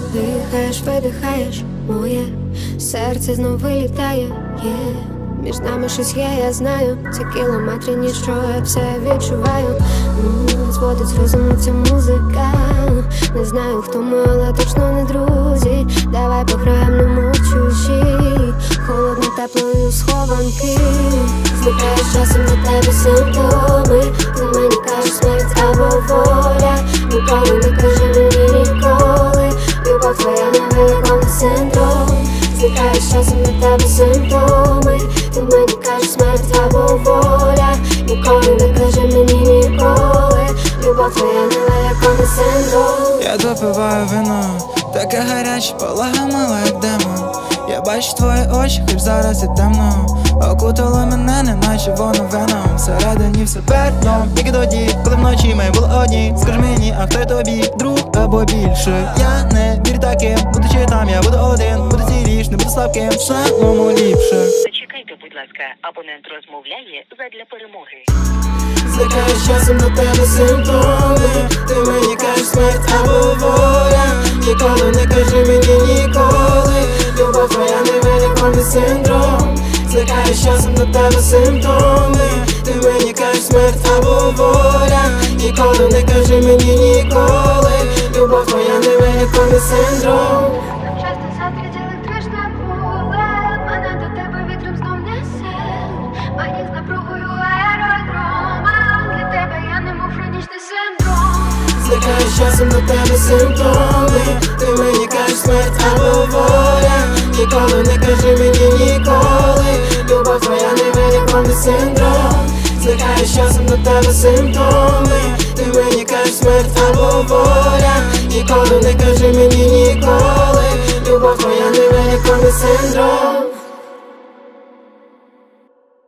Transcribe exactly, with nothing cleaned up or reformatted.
Дихаєш, видихаєш, моє серце знов вилітає, є yeah. Між нами щось є, я знаю. Ці кілометри ніщо, я все відчуваю. М-м, Зводить з розуму ця музика. Не знаю, хто ми, але точно не друзі. Давай пограємо, не мовчучи. Холодно, теплою схованки. Зникаєш часом на тебе симптоми. Ти мені кажеш смерть або воля. Ніколи не кажи мені ніколи. Любов твоя невеликий синдром. Зникаєш часом на тебе симптоми. Ти мені кажеш смерть або воля. Ніколи не кажи мені ніколи. Любов твоя невеликий синдром. Я допиваю вино, таке гаряче, полага мила, як демон. Я бачу твої очі, хоч зараз і темно. Окутало мене, неначе воно веном. Всередині все пердно, тільки тоді, коли вночі ми були одні. Скажи мені, а хто тобі, друг або більше? Я не вірю таким, будучи там, я буду один. Буду ціліш, не буду слабким, самому ліпше. Зачекайте, будь ласка, абонент розмовляє задля перемоги. Зникаєш часом на тебе симптоми. Ти мені кажеш смерть або воля. Ніколи не кажи мені ніколи. Любов твоя невеликий синдром. Зникаєш часом на тебе симптоми. Ти мені кажеш смерть або воля. Ніколи не кажи мені ніколи. Любов твоя невеликий синдром. Часто садить електричне поле. Мене до тебе вітром знов несе. Мені з напругою аеродрома. Для тебе я немов хронічний синдром. Зникаєш часом на тебе симптоми. Ти мені кажеш смерть або воля. Ніколи не кажи мені ніколи. Любов твоя невеликий синдром. Зникаєш часом на тебе симптоми. Ти мені кажеш смерть або воля. Ніколи не кажи мені ніколи. Любов твоя невеликий синдром.